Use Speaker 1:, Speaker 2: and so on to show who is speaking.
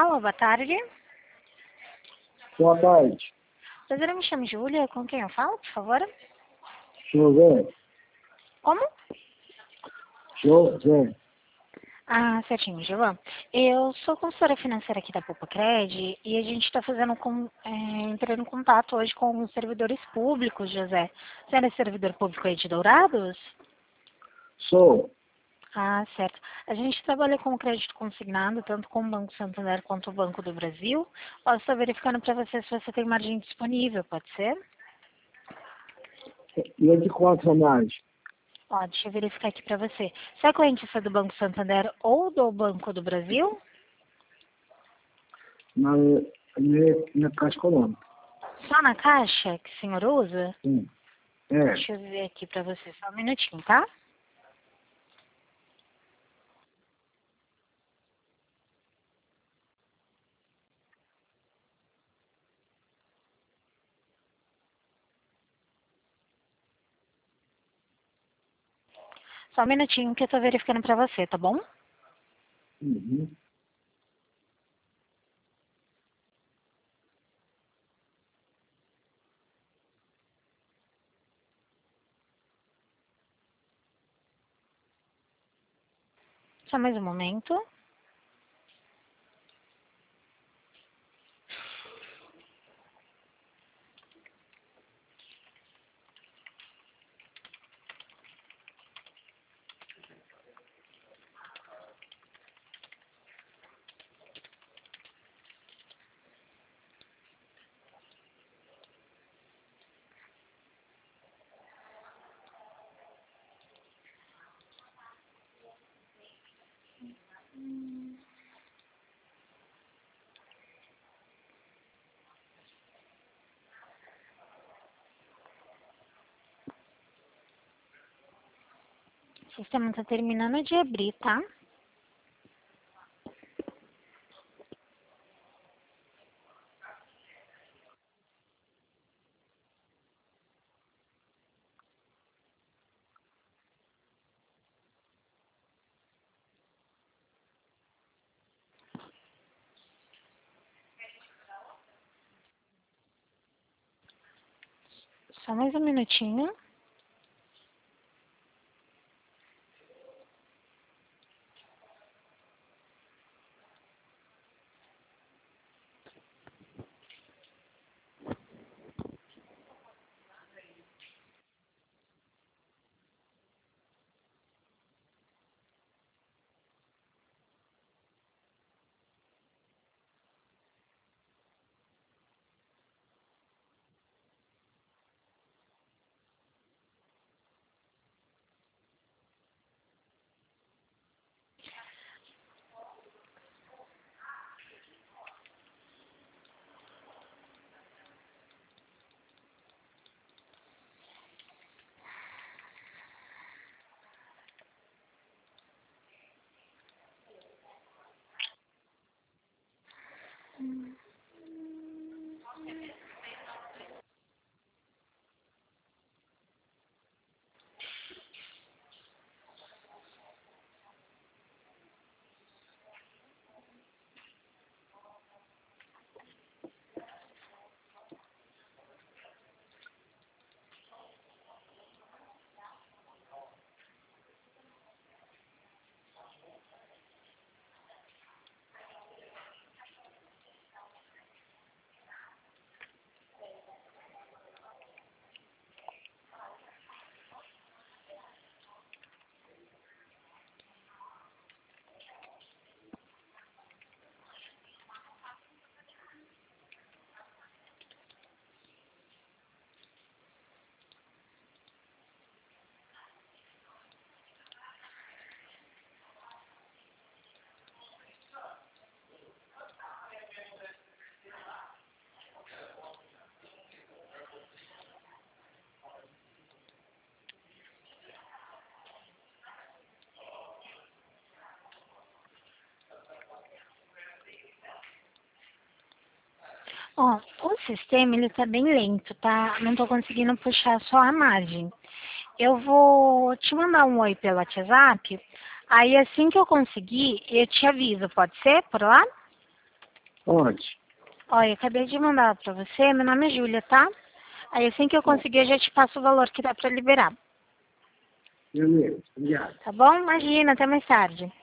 Speaker 1: Alô, boa tarde.
Speaker 2: Boa tarde.
Speaker 1: Prazer, eu me chamo Júlia. Com quem eu falo, por favor?
Speaker 2: José.
Speaker 1: Como?
Speaker 2: José.
Speaker 1: Ah, certinho, João. Eu sou consultora financeira aqui da Popacred e a gente está entrando em contato hoje com os servidores públicos, José. Você é servidor público aí de Dourados?
Speaker 2: Sou.
Speaker 1: Ah, certo. A gente trabalha com crédito consignado, tanto com o Banco Santander quanto o Banco do Brasil. Posso estar verificando para você se você tem margem disponível, pode ser?
Speaker 2: E é de quanto a mais?
Speaker 1: Ó, deixa eu verificar aqui para você. Você é cliente do Banco Santander ou do Banco do Brasil?
Speaker 2: Na Caixa Econômica.
Speaker 1: Só na Caixa que o senhor usa?
Speaker 2: Sim. É.
Speaker 1: Deixa eu ver aqui para você, só um minutinho, tá? Só um minutinho que eu tô verificando para você, tá bom?
Speaker 2: Uhum.
Speaker 1: Só mais um momento. O sistema tá terminando de abrir, tá? Só mais um minutinho. Ó, o sistema, ele tá bem lento, tá? Não tô conseguindo puxar só a margem. Eu vou te mandar um oi pelo WhatsApp, aí assim que eu conseguir, eu te aviso, pode ser, por lá?
Speaker 2: Pode.
Speaker 1: Olha, eu acabei de mandar pra você, meu nome é Júlia, tá? Aí assim que eu conseguir, eu já te passo o valor que dá pra liberar.
Speaker 2: Beleza. Obrigado.
Speaker 1: Tá bom? Imagina, até mais tarde.